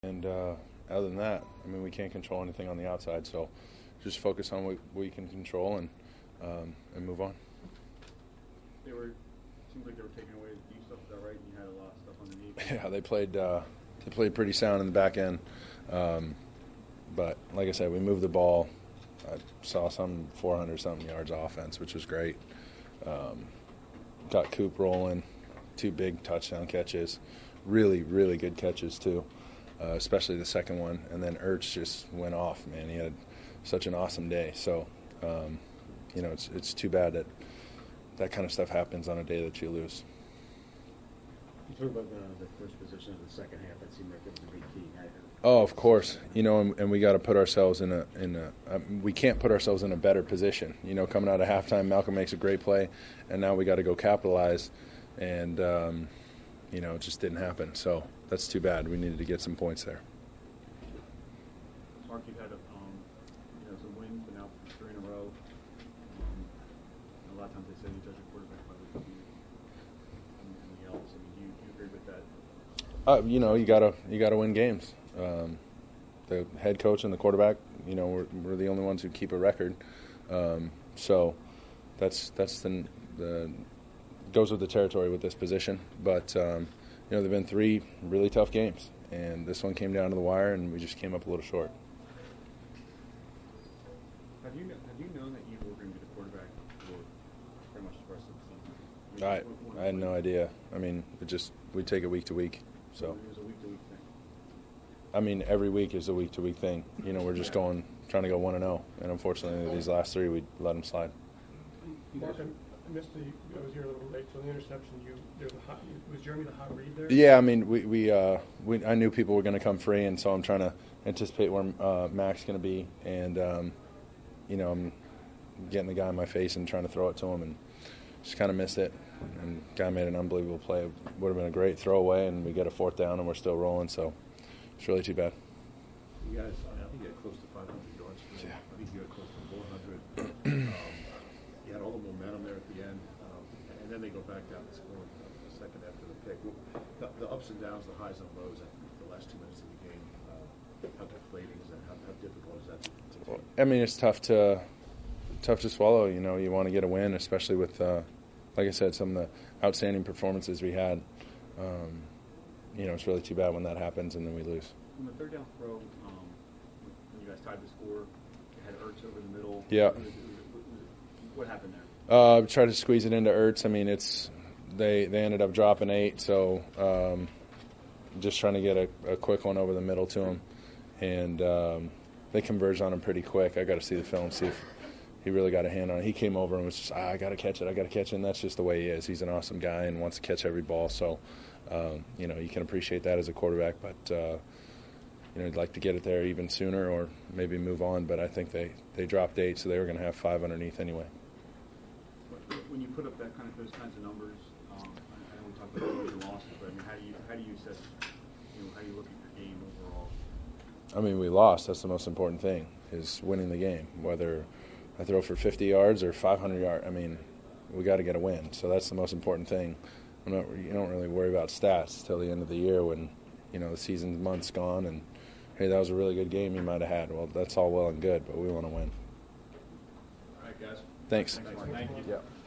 And other than that, I mean, we can't control anything on the outside, so just focus on what we can control and move on. Seems like they were taking away the deep stuff. Is that right? You had a lot of stuff underneath. Yeah, they played pretty sound in the back end, but like I said, we moved the ball. I saw some 400-something yards of offense, which was great. Got Coop rolling, 2 big touchdown catches, really, really good catches too, especially the second one. And then Ertz just went off, man. He had such an awesome day. So, it's too bad that kind of stuff happens on a day that you lose. You talk about the first possession of the second half. That seemed like it was a big key. Oh, of course. And we got to put ourselves in we can't put ourselves in a better position. Coming out of halftime, Malcolm makes a great play, and now we got to go capitalize, and it just didn't happen. So that's too bad. We needed to get some points there. Mark, you've had some wins, but now 3 in a row. A lot of times they say you judge a quarterback by what you do. Anything else? I mean, do you agree with that? You gotta win games. The head coach and the quarterback, we're the only ones who keep a record. So that's the goes with the territory with this position. But there've been 3 really tough games, and this one came down to the wire, and we just came up a little short. Have you known that you were going to be the quarterback for pretty much the rest of the season? I had no idea. I mean, we take it week to week. So it was a week-to-week thing. I mean, every week is a week-to-week thing. We're just trying to go 1-0, and unfortunately, these last 3 we let them slide. Mark, I was here a little late, so the interception. Was Jeremy the hot read there? Yeah, I mean, I knew people were going to come free, and so I'm trying to anticipate where Mac's going to be, and I'm getting the guy in my face and trying to throw it to him, and just kind of missed it. And guy made an unbelievable play. It would have been a great throwaway, and we get a 4th down, and we're still rolling. So it's really too bad. You guys, I think you had close to 500 yards. Yeah. I think you had close to 400. You had all the momentum there at the end, and then they go back down and score the second after the pick. The ups and downs, the highs and lows, the last 2 minutes of the game. How deflating is that? How difficult is that to take? Well, I mean, it's tough to swallow. You want to get a win, especially with, like I said, some of the outstanding performances we had. It's really too bad when that happens and then we lose. On the 3rd down throw, when you guys tied the score, you had Ertz over the middle. Yeah. What happened there? Tried to squeeze it into Ertz. I mean, they ended up dropping 8, so just trying to get a quick one over the middle to him, and they converged on him pretty quick. I got to see the film, see if he really got a hand on it. He came over and was just, I got to catch it, and that's just the way he is. He's an awesome guy and wants to catch every ball, so you can appreciate that as a quarterback, but you'd like to get it there even sooner or maybe move on, but I think they dropped 8, so they were going to have 5 underneath anyway. When you put up those kinds of numbers, I know we talked about wins and losses, but I mean, how do you assess, how you look at your game overall? I mean, we lost. That's the most important thing, is winning the game. Whether I throw for 50 yards or 500 yards, I mean, we got to get a win. So that's the most important thing. You don't really worry about stats till the end of the year when, the season's month's gone and, hey, that was a really good game you might have had. Well, that's all well and good, but we want to win. All right, guys. Thanks. Thank you. Yeah.